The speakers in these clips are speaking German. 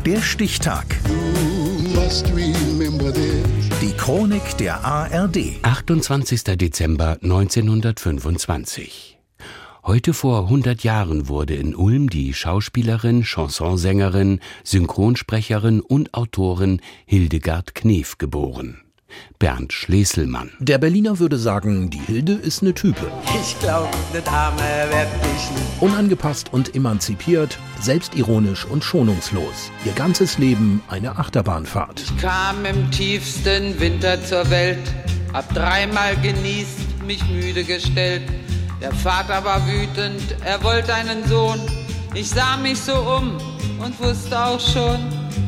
Der Stichtag. Die Chronik der ARD. 28. Dezember 1925. Heute vor 100 Jahren wurde in Ulm die Schauspielerin, Chansonsängerin, Synchronsprecherin und Autorin Hildegard Knef geboren. Bernd Schleselmann. Der Berliner würde sagen, die Hilde ist eine Type. Ich glaub, ne Dame werd ich nie. Unangepasst und emanzipiert, selbstironisch und schonungslos. Ihr ganzes Leben eine Achterbahnfahrt. Ich kam im tiefsten Winter zur Welt, hab dreimal genießt, mich müde gestellt. Der Vater war wütend, er wollte einen Sohn. Ich sah mich so um und wusste auch schon,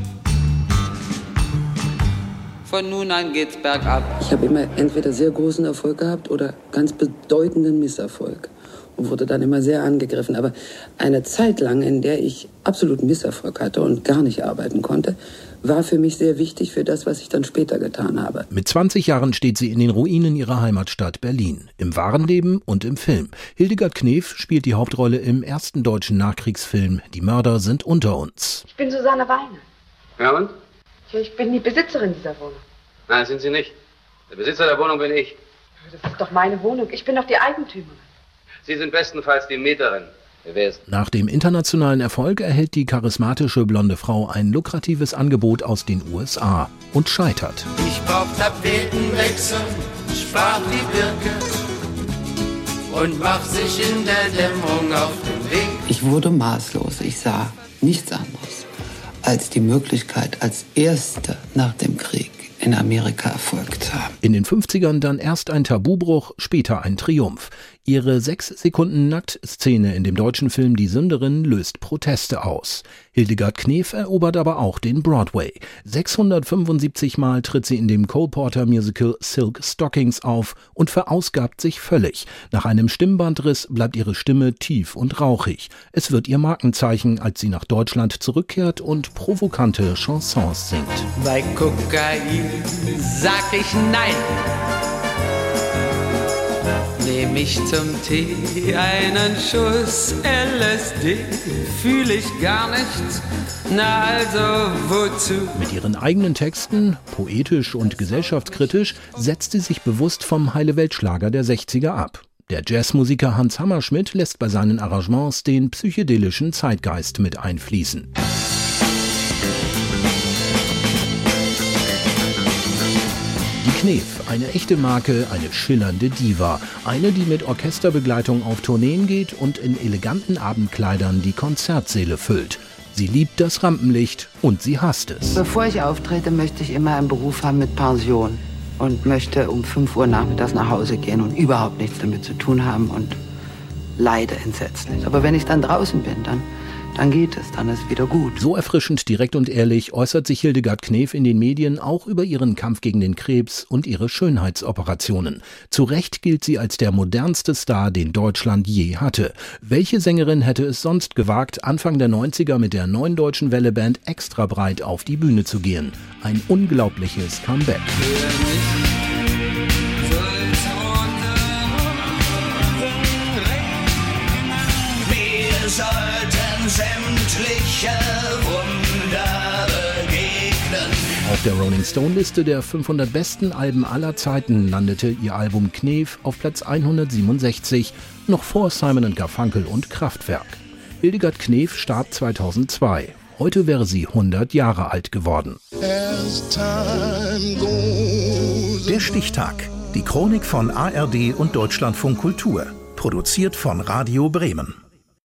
von nun an geht's bergab. Ich habe immer entweder sehr großen Erfolg gehabt oder ganz bedeutenden Misserfolg und wurde dann immer sehr angegriffen. Aber eine Zeit lang, in der ich absoluten Misserfolg hatte und gar nicht arbeiten konnte, war für mich sehr wichtig für das, was ich dann später getan habe. Mit 20 Jahren steht sie in den Ruinen ihrer Heimatstadt Berlin. Im wahren Leben und im Film. Hildegard Knef spielt die Hauptrolle im ersten deutschen Nachkriegsfilm Die Mörder sind unter uns. Ich bin Susanne Weine. Ja und? Ich bin die Besitzerin dieser Wohnung. Nein, sind Sie nicht. Der Besitzer der Wohnung bin ich. Das ist doch meine Wohnung. Ich bin doch die Eigentümerin. Sie sind bestenfalls die Mieterin gewesen. Nach dem internationalen Erfolg erhält die charismatische blonde Frau ein lukratives Angebot aus den USA und scheitert. Ich brauch Tapetenwechsel, sprach die Birke und macht sich in der Dämmerung auf den Weg. Ich wurde maßlos. Ich sah nichts anderes als die Möglichkeit, als Erste nach dem Krieg in Amerika Erfolg zu haben. In den 50ern dann erst ein Tabubruch, später ein Triumph. Ihre 6 Sekunden Nacktszene in dem deutschen Film Die Sünderin löst Proteste aus. Hildegard Knef erobert aber auch den Broadway. 675 Mal tritt sie in dem Cole Porter Musical Silk Stockings auf und verausgabt sich völlig. Nach einem Stimmbandriss bleibt ihre Stimme tief und rauchig. Es wird ihr Markenzeichen, als sie nach Deutschland zurückkehrt und provokante Chansons singt. Bei Kokain sag ich nein. Nehm ich zum Tee einen Schuss LSD, fühl ich gar nichts, na also wozu? Mit ihren eigenen Texten, poetisch und gesellschaftskritisch, setzt sie sich bewusst vom Heile-Welt-Schlager der 60er ab. Der Jazzmusiker Hans Hammerschmidt lässt bei seinen Arrangements den psychedelischen Zeitgeist mit einfließen. Knef, eine echte Marke, eine schillernde Diva. Eine, die mit Orchesterbegleitung auf Tourneen geht und in eleganten Abendkleidern die Konzertsäle füllt. Sie liebt das Rampenlicht und sie hasst es. Bevor ich auftrete, möchte ich immer einen Beruf haben mit Pension und möchte um 5 Uhr nachmittags nach Hause gehen und überhaupt nichts damit zu tun haben und leide entsetzlich. Aber wenn ich dann draußen bin, dann geht es, dann ist wieder gut. So erfrischend direkt und ehrlich äußert sich Hildegard Knef in den Medien auch über ihren Kampf gegen den Krebs und ihre Schönheitsoperationen. Zu Recht gilt sie als der modernste Star, den Deutschland je hatte. Welche Sängerin hätte es sonst gewagt, Anfang der 90er mit der neuen deutschen Welleband Extra Breit auf die Bühne zu gehen? Ein unglaubliches Comeback. Sämtliche Wunder begegnen. Auf der Rolling Stone Liste der 500 besten Alben aller Zeiten landete ihr Album Knef auf Platz 167, noch vor Simon & Garfunkel und Kraftwerk. Hildegard Knef starb 2002. Heute wäre sie 100 Jahre alt geworden. Der Stichtag. Die Chronik von ARD und Deutschlandfunk Kultur. Produziert von Radio Bremen.